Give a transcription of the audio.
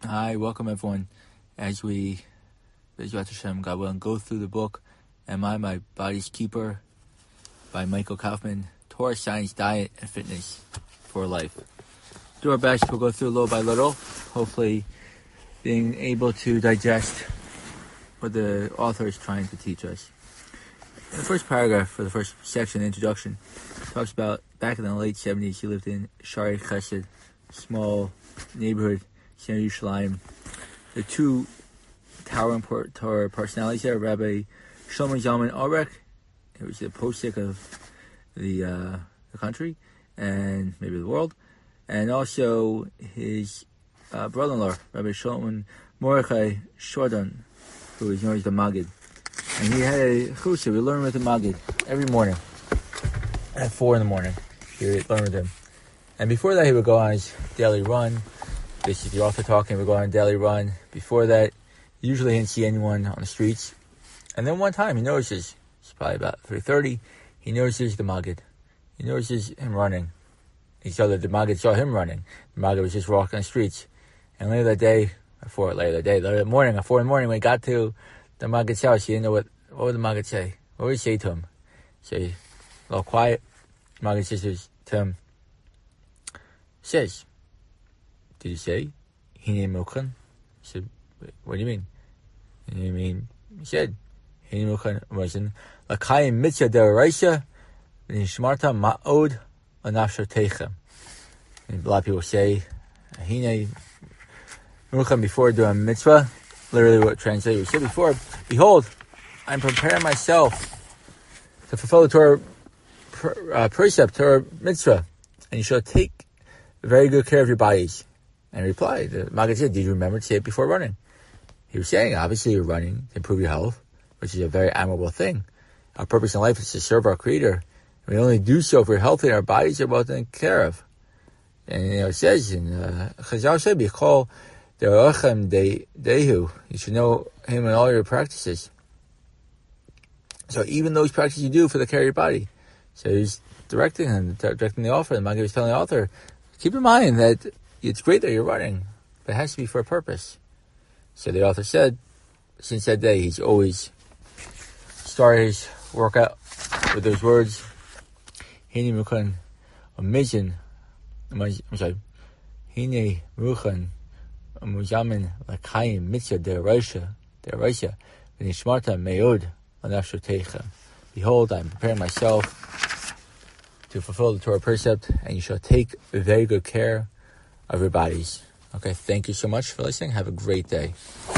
Hi, welcome everyone. As we, Bezrat Hashem, God willing, go through the book, Am I My Body's Keeper by Michael Kaufman, Torah, Science, Diet, and Fitness for Life. Do our best, we'll go through little by little, hopefully being able to digest what the author is trying to teach us. In the first paragraph, for the first section, introduction, talks about back in the late 70s, he lived in Shari Chesed, small neighborhood, Shnei Yerushalayim. The two towering Torah personalities there, Rabbi Shlomo Zalman Aruch, who was the posek of the country and maybe the world, and also his brother-in-law, Rabbi Shlomo Mordechai Shordan, who was known as the Maggid. And he had a chusa. We learn with the Maggid every morning at 4 in the morning. He would learn with him. And before that, he would go on his daily run. This is the author talking. He would go on a daily run. Before that, usually he didn't see anyone on the streets. And then one time, he notices, it's probably about 3:30, he notices the Maggid. He notices him running. He saw that the Maggid saw him running. The Maggid was just walking on the streets. And later that morning, at 4 in the morning, when he got to the Maggid's house, he didn't know what would the Maggid say. What would he say to him? Say, a little quiet. The Maggid says to him, says, did he say, Hine Mukhan? He said, what do you mean? He said, Hine Mukhan Amazin, Lakayim Mitzvah Deraisa, Nishmarta Ma'od Anafsha Teichem. A lot of people say, Hine Mukhan before doing mitzvah. Literally what translated we said before, behold, I'm preparing myself to fulfill the Torah precept, Torah mitzvah, and you shall take very good care of your bodies. And he replied, the Maggid said, did you remember to say it before running? He was saying, obviously you're running to improve your health, which is a very admirable thing. Our purpose in life is to serve our Creator. We only do so if we're healthy and our bodies are well taken care of. And it says in Chazal said, B'chol De'orachem Dehu, you should know Him in all your practices. So even those practices you do for the care of your body. So he's directing the author. The Maggid was telling the author, keep in mind that it's great that you're running, but it has to be for a purpose. So the author said, since that day, he's always started his workout with those words, Hine Mukhan Amazin, I'm sorry, Hine Mukhan Muzamin Lakayim Mitzvah Deraisa, V'nishmarta Me'od Anafsha Teichem. Behold, I'm preparing myself to fulfill the Torah precept, and you shall take very good care of your bodies. Okay, thank you so much for listening. Have a great day.